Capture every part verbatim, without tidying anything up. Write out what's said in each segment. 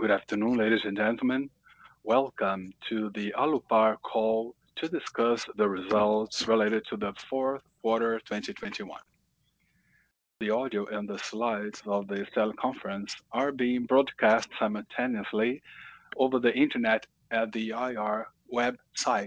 Good afternoon, ladies and gentlemen. Welcome to the Alupar call to discuss the results related to the fourth quarter twenty twenty-one. The audio and the slides of the teleconference are being broadcast simultaneously over the internet at the I R website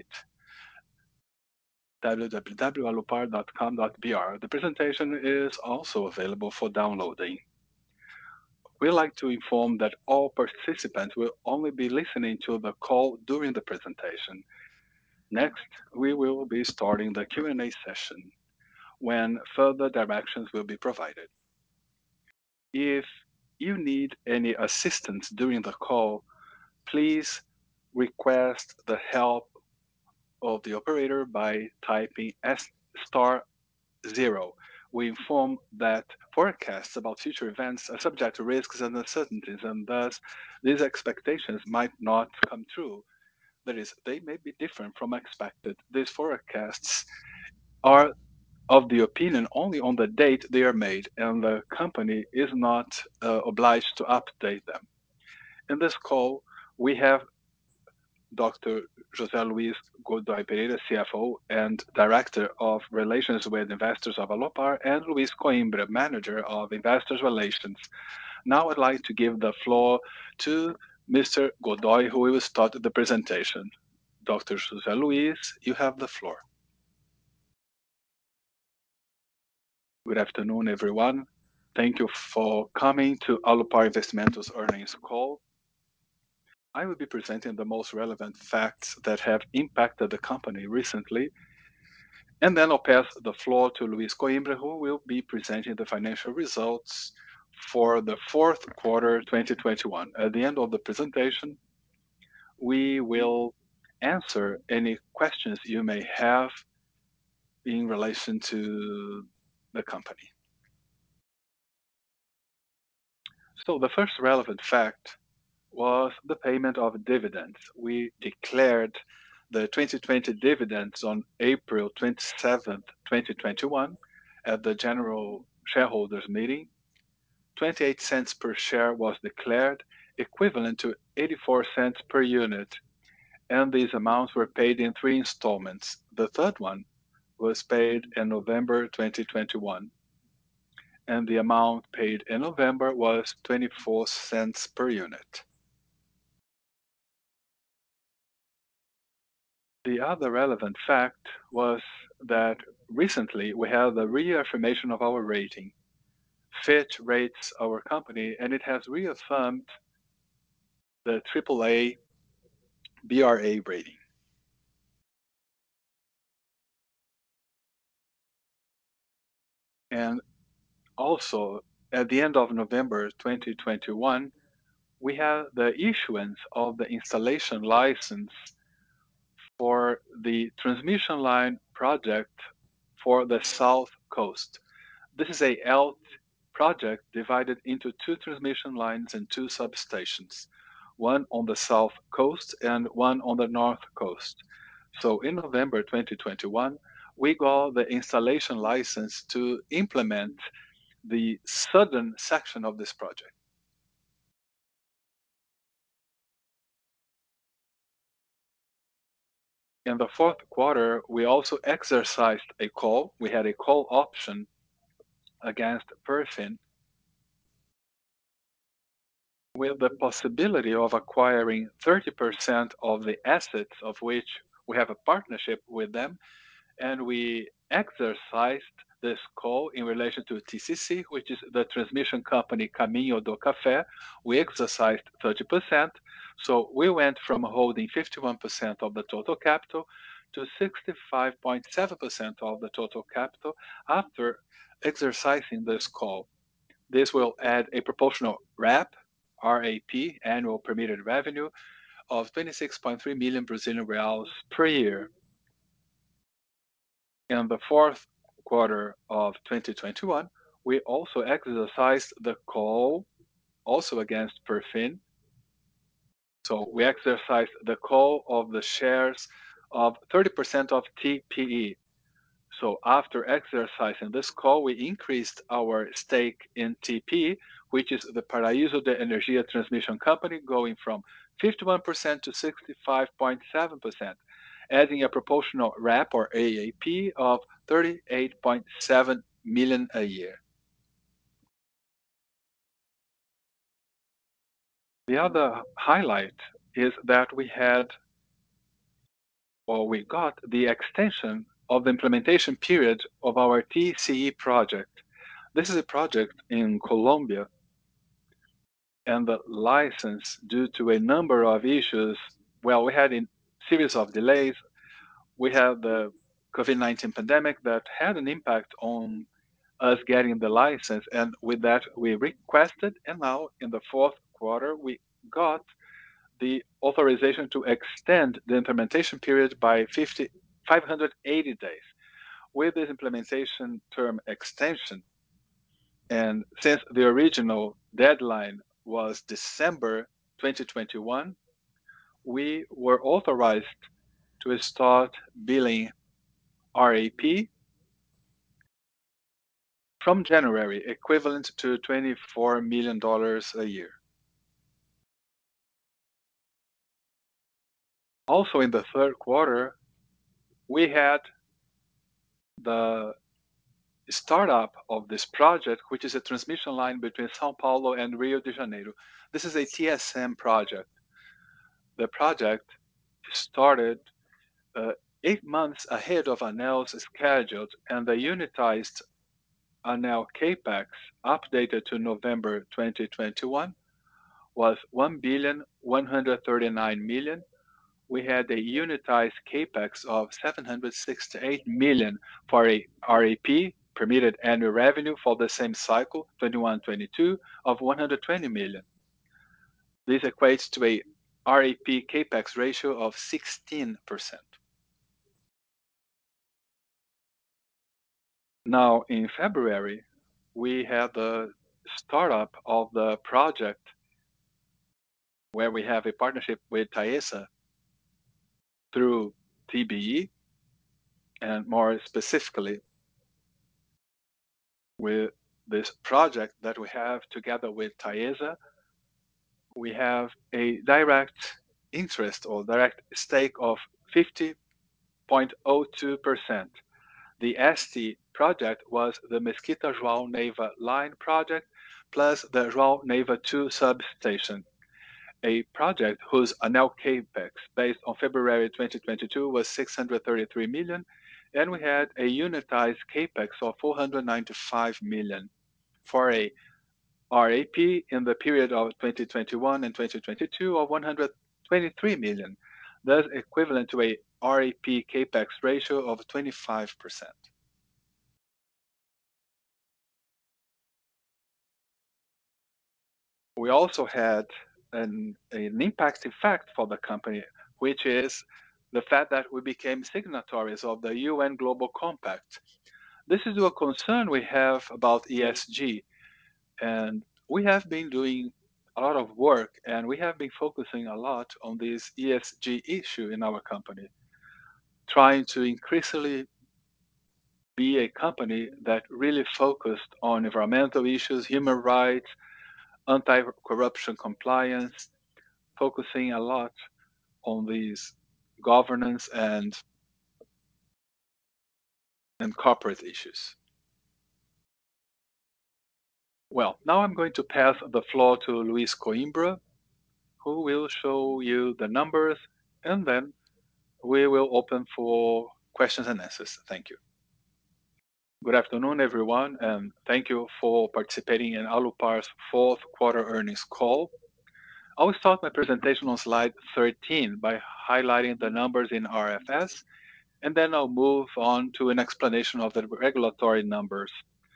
w w w dot alupar dot com dot b r. The presentation is also available for downloading. We'd like to inform that all participants will only be listening to the call during the presentation. Next, we will be starting the Q and A session when further directions will be provided. If you need any assistance during the call, please request the help of the operator by typing S star zero. We inform that forecasts about future events are subject to risks and uncertainties, and thus these expectations might not come true. That is, they may be different from expected. These forecasts are of the opinion only on the date they are made, and the company is not uh, obliged to update them. In this call, we have Doctor José Luis Godoy Pereira, C F O and Director of Relations with Investors of Alupar, and Luis Coimbra, Manager of Investors Relations. Now I'd like to give the floor to Mister Godoy, who will start the presentation. Doctor José Luis, you have the floor. Good afternoon, everyone. Thank you for coming to Alupar Investimentos earnings call. I will be presenting the most relevant facts that have impacted the company recently, and then I'll pass the floor to Luis Coimbra, who will be presenting the financial results for the fourth quarter twenty twenty-one. At the end of the presentation, we will answer any questions you may have in relation to the company. So the first relevant fact was the payment of dividends. We declared the twenty twenty dividends on April twenty-seventh, twenty twenty-one at the general shareholders meeting. twenty-eight cents per share was declared, equivalent to eighty-four cents per unit, and these amounts were paid in three installments. The third one was paid in November twenty twenty-one, and the amount paid in November was twenty-four cents per unit. The other relevant fact was that recently we had the reaffirmation of our rating. Fitch rates our company, and it has reaffirmed the triple A B R A rating. And also, at the end of November twenty twenty-one, we had the issuance of the installation license for the transmission line project for the South Coast. This is a L T project divided into two transmission lines and two substations, one on the South Coast and one on the North Coast. So in November twenty twenty-one, we got the installation license to implement the southern section of this project. In the fourth quarter, we also exercised a call. We had a call option against Perfin with the possibility of acquiring thirty percent of the assets of which we have a partnership with them, and we exercised this call in relation to T C C, which is the transmission company Caminho do Café. We exercised thirty percent, so we went from holding fifty-one percent of the total capital to sixty-five point seven percent of the total capital after exercising this call. This will add a proportional R A P, R A P, annual permitted revenue, of twenty-six point three million Brazilian reals per year. In the fourth quarter of twenty twenty-one, we also exercised the call also against Perfin. So we exercised the call of the shares of thirty percent of T P E. So after exercising this call, we increased our stake in T P which is the Paraíso de Energia transmission company, going from fifty-one percent to sixty-five point seven percent, adding a proportional R A P or A A P of thirty-eight point seven million a year. The other highlight is that we had, or we got, the extension of the implementation period of our T C E project. This is a project in Colombia, and the license, due to a number of issues, well, we had a series of delays. We had the COVID nineteen pandemic that had an impact on us getting the license, and with that, we requested, and now in the fourth quarter, we got the authorization to extend the implementation period by fifty, five hundred eighty days. With this implementation term extension, and since the original deadline was December twenty twenty-one, we were authorized to start billing R A P from January, equivalent to twenty-four million dollars a year. Also in the third quarter, we had the startup of this project, which is a transmission line between Sao Paulo and Rio de Janeiro. This is a T S M project. The project started uh, eight months ahead of ANEEL's schedule, and the unitized ANEEL CAPEX, updated to November twenty twenty-one, was one billion one hundred thirty-nine million. We had a unitized CAPEX of seven hundred sixty-eight million for a R A P, permitted annual revenue, for the same cycle, twenty-one twenty-two, of one hundred twenty million. This equates to a R A P CAPEX ratio of sixteen percent. Now, in February, we had the startup of the project where we have a partnership with Taesa through T B E, and more specifically with this project that we have together with Taesa, we have a direct interest or direct stake of fifty point zero two percent. The S T project was the Mesquita João Neiva line project plus the João Neiva two substation, a project whose ANEEL CAPEX based on February twenty twenty-two was six hundred thirty-three million, and we had a unitized CAPEX of four hundred ninety-five million for a R A P in the period of twenty twenty-one and twenty twenty-two of one hundred twenty-three million, thus equivalent to a R A P CAPEX ratio of twenty-five percent. We also had an, an impacting fact for the company, which is the fact that we became signatories of the U N Global Compact. This is a concern we have about E S G, and we have been doing a lot of work, and we have been focusing a lot on this E S G issue in our company, trying to increasingly be a company that really focused on environmental issues, human rights, anti-corruption compliance, focusing a lot on these governance and and corporate issues. Well, now I'm going to pass the floor to Luis Coimbra, who will show you the numbers, and then we will open for questions and answers. Thank you. Good afternoon, everyone, and thank you for participating in Alupar's fourth quarter earnings call. I will start my presentation on slide thirteen by highlighting the numbers in R F S, and then I'll move on to an explanation of the regulatory numbers.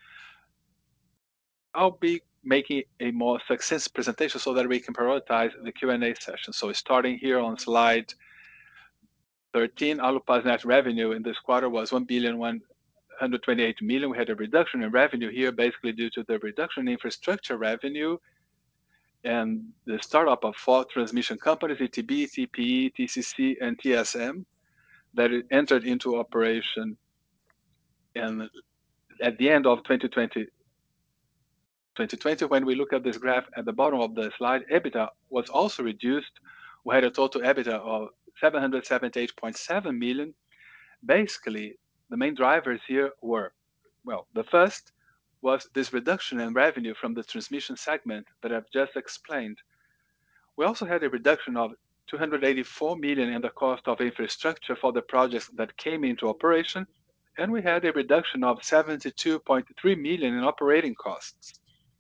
I'll be making a more succinct presentation so that we can prioritize the Q and A session. So starting here on slide thirteen, Alupar's net revenue in this quarter was one billion one hundred twenty-eight million. We had a reduction in revenue here, basically due to the reduction in infrastructure revenue and the startup of four transmission companies, E T B, T P E, T C C, and T S M, that entered into operation and at the end of twenty twenty, twenty twenty, when we look at this graph at the bottom of the slide, EBITDA was also reduced. We had a total EBITDA of seven hundred seventy-eight point seven million. Basically, the main drivers here were, well, the first was this reduction in revenue from the transmission segment that I've just explained. We also had a reduction of two hundred eighty-four million in the cost of infrastructure for the projects that came into operation, and we had a reduction of seventy-two point three million in operating costs.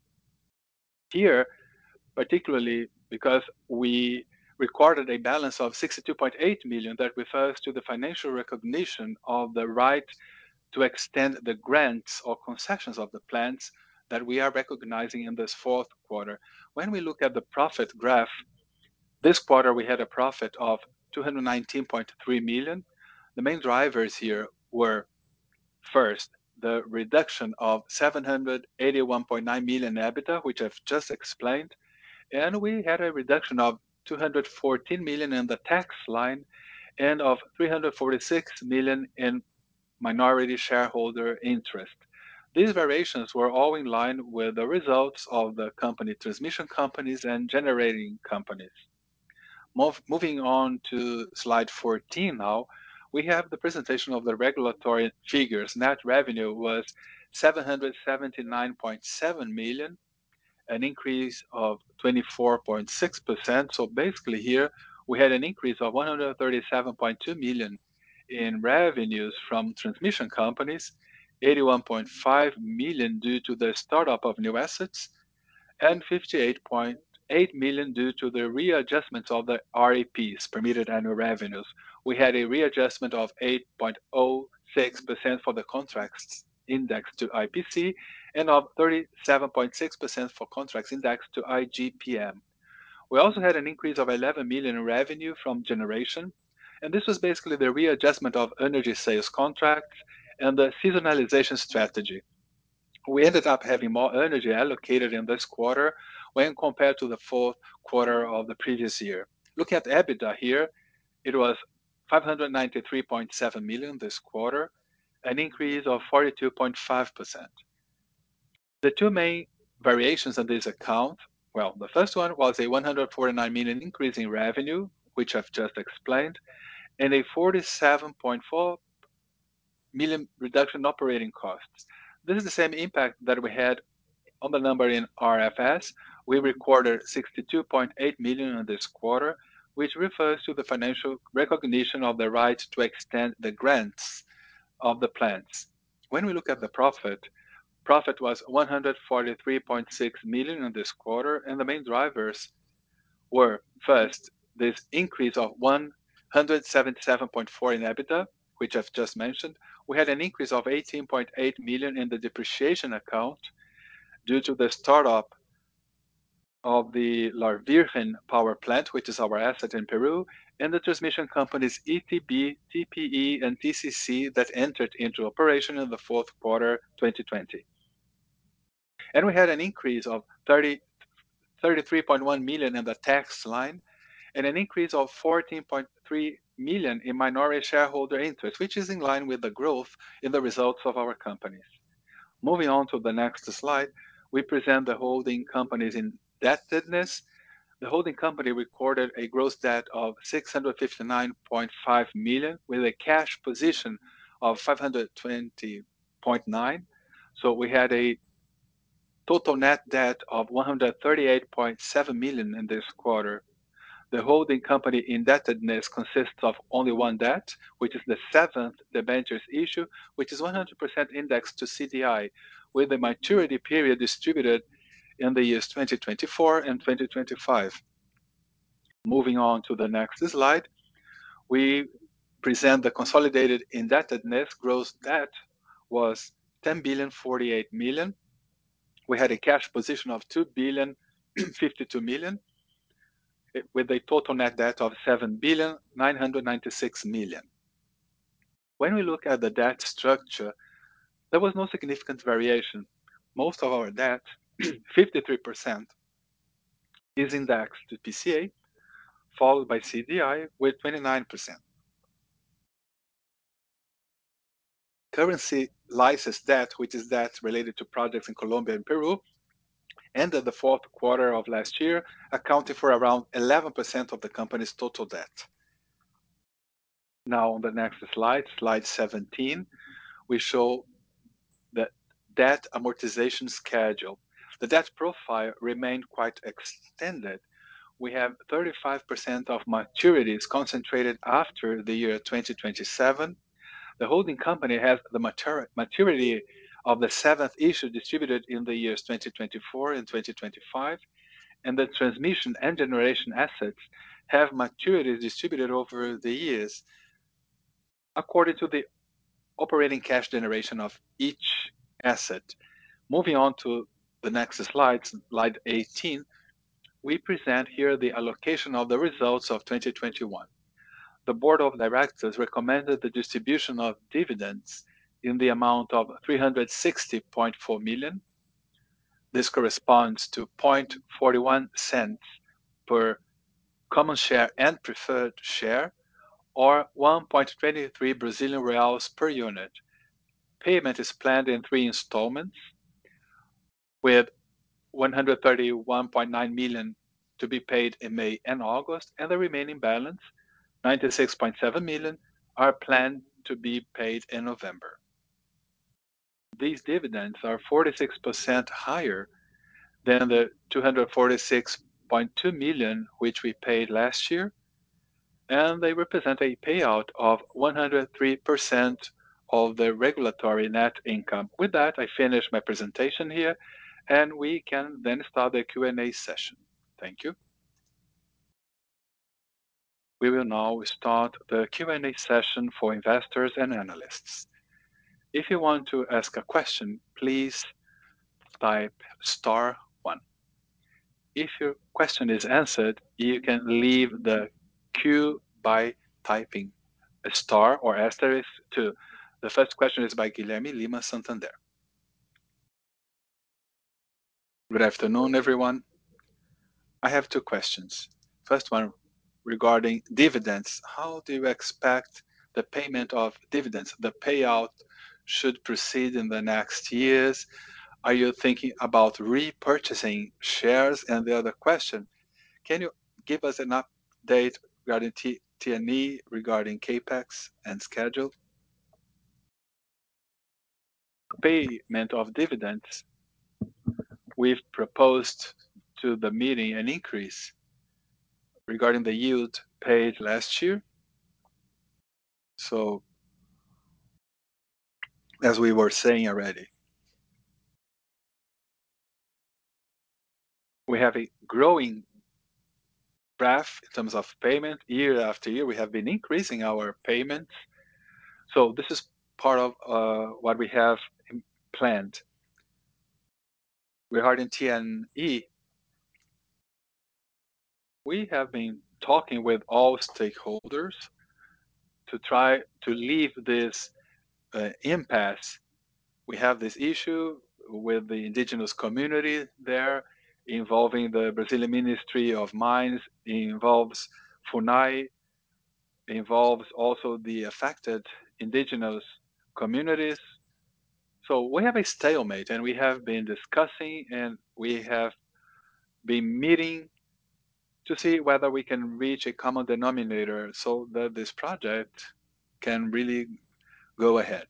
Here, particularly because we recorded a balance of sixty-two point eight million that refers to the financial recognition of the right to extend the grants or concessions of the plants that we are recognizing in this fourth quarter. When we look at the profit graph, this quarter we had a profit of two hundred nineteen point three million. The main drivers here were, first, the reduction of seven hundred eighty-one point nine million EBITDA, which I've just explained, and we had a reduction of two hundred fourteen million in the tax line and of three hundred forty-six million in minority shareholder interest. These variations were all in line with the results of the company transmission companies and generating companies. Move, moving on to slide fourteen now, we have the presentation of the regulatory figures. Net revenue was seven hundred seventy-nine point seven million, an increase of twenty-four point six percent. So basically here we had an increase of one hundred thirty-seven point two million in revenues from transmission companies, eighty-one point five million due to the startup of new assets, and fifty-eight point eight million due to the readjustments of the R A Ps, permitted annual revenues. We had a readjustment of eight point zero six percent for the contracts indexed to I P C and of thirty-seven point six percent for contracts indexed to I G P M. We also had an increase of eleven million in revenue from generation, and this was basically the readjustment of energy sales contracts and the seasonalization strategy. We ended up having more energy allocated in this quarter when compared to the fourth quarter of the previous year. Looking at EBITDA here, it was five hundred ninety-three point seven million this quarter, an increase of forty-two point five percent. The two main variations in this account, well, the first one was a one hundred forty-nine million increase in revenue, which I've just explained, and a forty-seven point four million reduction in operating costs. This is the same impact that we had on the number in R F S. We recorded sixty-two point eight million in this quarter, which refers to the financial recognition of the right to extend the grants of the plants. When we look at the profit, profit was one hundred forty-three point six million in this quarter, and the main drivers were, first, this increase of one hundred seventy-seven point four in EBITDA, which I've just mentioned. We had an increase of eighteen point eight million in the depreciation account due to the startup of the La Virgen power plant, which is our asset in Peru, and the transmission companies E T B, T P E, and T C C that entered into operation in the fourth quarter twenty twenty. And we had an increase of thirty-three point one million in the tax line and an increase of fourteen point three million in minority shareholder interest, which is in line with the growth in the results of our companies. Moving on to the next slide, we present the holding company's indebtedness. The holding company recorded a gross debt of six hundred fifty-nine point five million with a cash position of five hundred twenty point nine. So we had a total net debt of one hundred thirty-eight point seven million in this quarter. The holding company indebtedness consists of only one debt, which is the seventh debentures issue, which is one hundred percent indexed to C D I, with the maturity period distributed in the years twenty twenty-four and twenty twenty-five. Moving on to the next slide, we present the consolidated indebtedness. Gross debt was ten billion forty-eight million. We had a cash position of two billion fifty-two million, with a total net debt of seven billion nine hundred ninety-six million. When we look at the debt structure, there was no significant variation. Most of our debt, fifty-three percent, is indexed to P C A, followed by C D I with twenty-nine percent. Currency license debt, which is debt related to projects in Colombia and Peru, ended the fourth quarter of last year, accounting for around eleven percent of the company's total debt. Now on the next slide, slide seventeen, we show the debt amortization schedule. The debt profile remained quite extended. We have thirty-five percent of maturities concentrated after the year twenty twenty-seven. The holding company has the matur maturity of the seventh issue distributed in the years twenty twenty-four and twenty twenty-five, and the transmission and generation assets have maturities distributed over the years according to the operating cash generation of each asset. Moving on to the next slide, slide eighteen, we present here the allocation of the results of twenty twenty-one. The board of directors recommended the distribution of dividends in the amount of three hundred sixty point four million. This corresponds to zero point four one cents per common share and preferred share, or one point two three Brazilian reals per unit. Payment is planned in three installments, with one hundred thirty-one point nine million to be paid in May and August, and the remaining balance, ninety-six point seven million, are planned to be paid in November. These dividends are forty-six percent higher than the two hundred forty-six point two million which we paid last year, and they represent a payout of one hundred three percent of the regulatory net income. With that, I finish my presentation here, and we can then start the Q and A session. Thank you. We will now start the Q and A session for investors and analysts. If you want to ask a question, please type star one. If your question is answered, you can leave the queue by typing a star or asterisk two. The first question is by Guilherme Lima, Santander. Good afternoon, everyone. I have two questions. First one regarding dividends. How do you expect the payment of dividends? The payout should proceed in the next years. Are you thinking about repurchasing shares? And the other question, can you give us an update regarding T N E, regarding CAPEX and schedule? Payment of dividends, we've proposed to the meeting an increase regarding the yield paid last year. So, as we were saying already, we have a growing graph in terms of payment. Year after year, we have been increasing our payments. So this is part of uh, what we have planned. Regarding T N E, we have been talking with all stakeholders to try to leave this uh, impasse. We have this issue with the indigenous community there, involving the Brazilian Ministry of Mines, involves FUNAI, involves also the affected indigenous communities. So we have a stalemate, and we have been discussing, and we have been meeting to see whether we can reach a common denominator so that this project can really go ahead.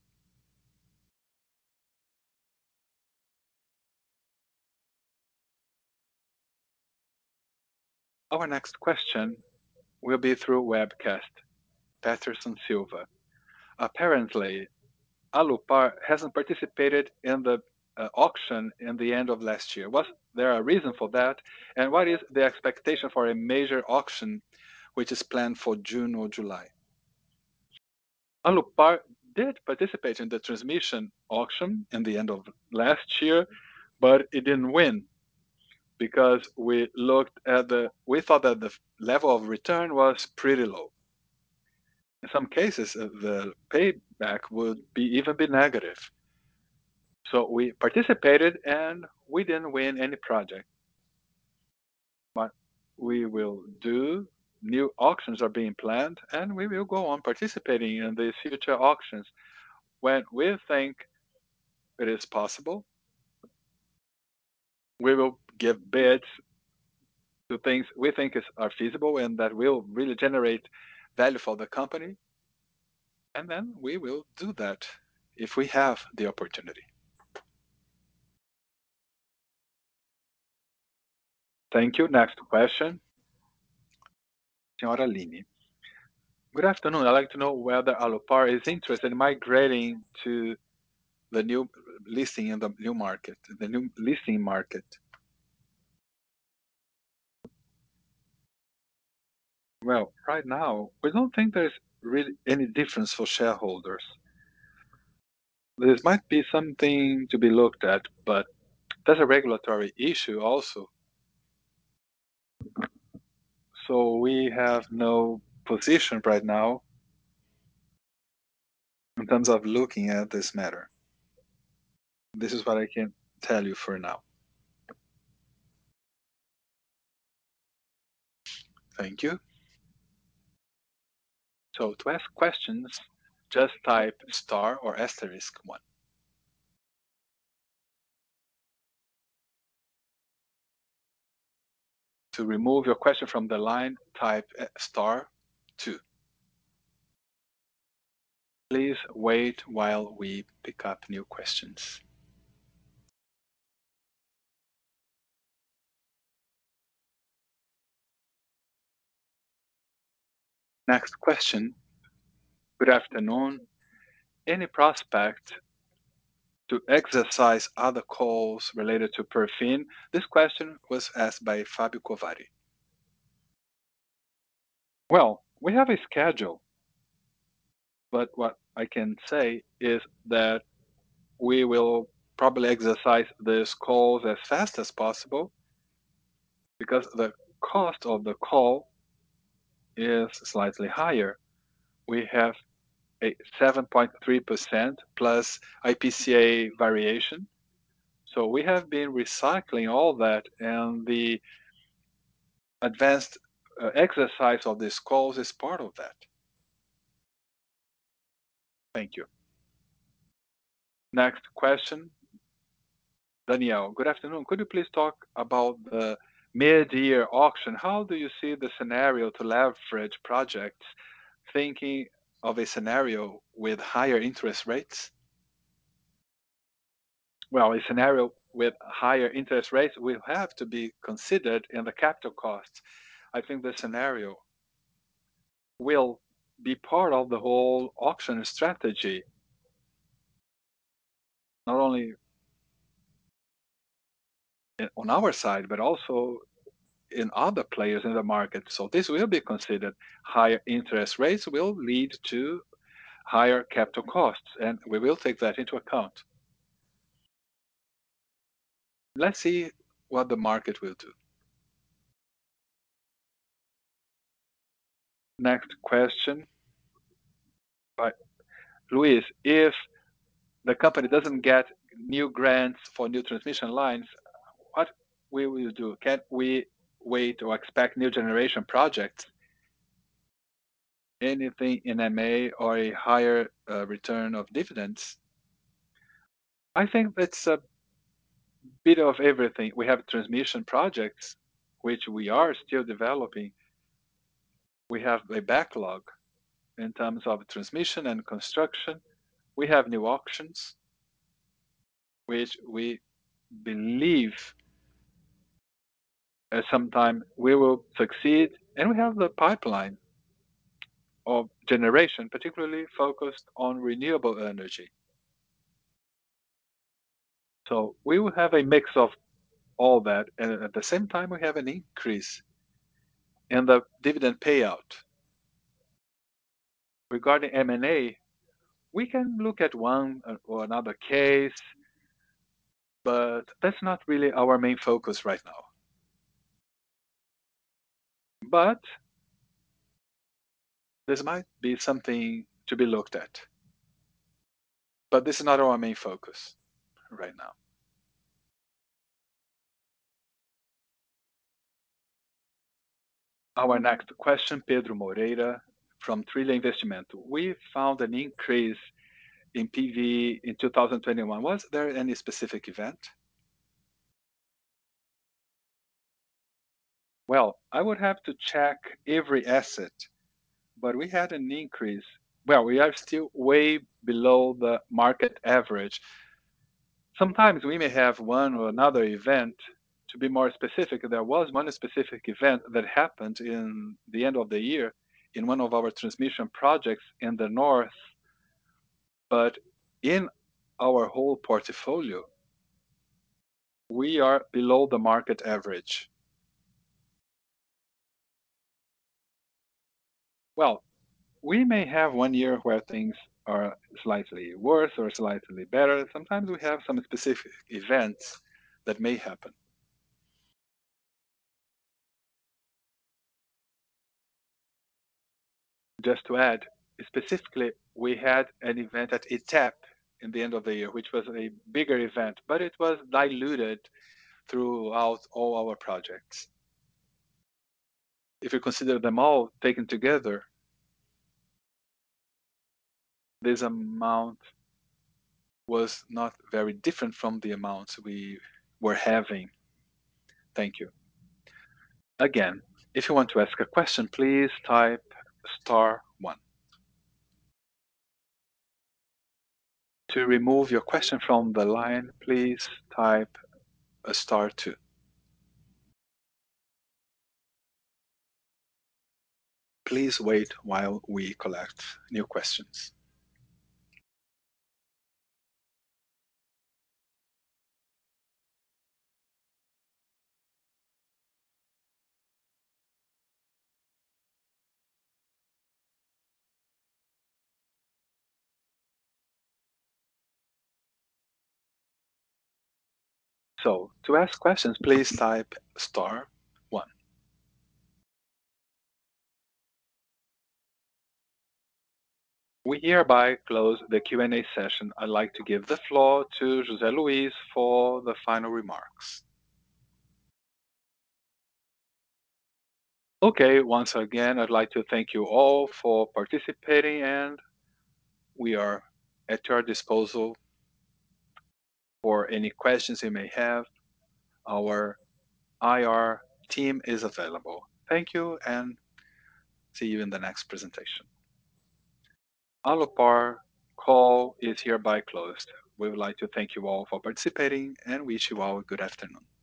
Our next question will be through webcast. Patterson Silva. Apparently, Alupar hasn't participated in the uh, auction in the end of last year. Was there a reason for that? And what is the expectation for a major auction which is planned for June or July? Alupar did participate in the transmission auction in the end of last year, but it didn't win because we looked at the, we thought that the level of return was pretty low. In some cases, uh, the payback would be even be negative. So we participated and we didn't win any project. But we will do, new auctions are being planned, and we will go on participating in these future auctions when we think it is possible. We will give bids to things we think is, are feasible and that will really generate value for the company. And then we will do that if we have the opportunity. Thank you. Next question. Senhora Lini. Good afternoon. I'd like to know whether Alupar is interested in migrating to the new listing in the new market, the new listing market. Well, right now, we don't think there's really any difference for shareholders. This might be something to be looked at, but that's a regulatory issue also. So we have no position right now in terms of looking at this matter. This is what I can tell you for now. Thank you. So to ask questions, just type star or asterisk one. To remove your question from the line, type uh, star two. Please wait while we pick up new questions. Next question. Good afternoon. Any prospect to exercise other calls related to Perfin? This question was asked by Fabio Covari. Well, we have a schedule, but what I can say is that we will probably exercise these calls as fast as possible because the cost of the call is slightly higher. We have a seven point three percent plus I P C A variation. So we have been recycling all that, and the advanced uh, exercise of these calls is part of that. Thank you. Next question. Danielle, good afternoon. Could you please talk about the mid-year auction? How do you see the scenario to leverage projects, thinking of a scenario with higher interest rates? Well, a scenario with higher interest rates will have to be considered in the capital costs. I think the scenario will be part of the whole auction strategy, not only on our side, but also in other players in the market. So this will be considered. Higher interest rates will lead to higher capital costs, and we will take that into account. Let's see what the market will do. Next question by Luis. If the company doesn't get new grants for new transmission lines, what we will do? Can we wait or expect new generation projects? Anything in M A or a higher uh, return of dividends? I think that's a bit of everything. We have transmission projects, which we are still developing. We have a backlog in terms of transmission and construction. We have new auctions, which we believe at some time we will succeed. And we have the pipeline of generation, particularly focused on renewable energy. So we will have a mix of all that, and at the same time, we have an increase in the dividend payout. Regarding M and A, we can look at one or another case, but that's not really our main focus right now. But this might be something to be looked at. But this is not our main focus right now. Our next question, Pedro Moreira from Trilha Investimento. We found an increase in P V in two thousand twenty-one. Was there any specific event? Well, I would have to check every asset, but we had an increase. Well, we are still way below the market average. Sometimes we may have one or another event. To be more specific, there was one specific event that happened in the end of the year in one of our transmission projects in the north, but in our whole portfolio, we are below the market average. Well, we may have one year where things are slightly worse or slightly better. Sometimes we have some specific events that may happen. Just to add, specifically, we had an event at I T E P in the end of the year, which was a bigger event, but it was diluted throughout all our projects. If you consider them all taken together, this amount was not very different from the amounts we were having. Thank you. Again, if you want to ask a question, please type star one. To remove your question from the line, please type a star two. Please wait while we collect new questions. So, to ask questions, please type star one. We hereby close the Q and A session. I'd like to give the floor to José Luis for the final remarks. Okay, once again, I'd like to thank you all for participating, and we are at your disposal for any questions you may have. Our I R team is available. Thank you, and see you in the next presentation. Alupar call is hereby closed. We would like to thank you all for participating and wish you all a good afternoon.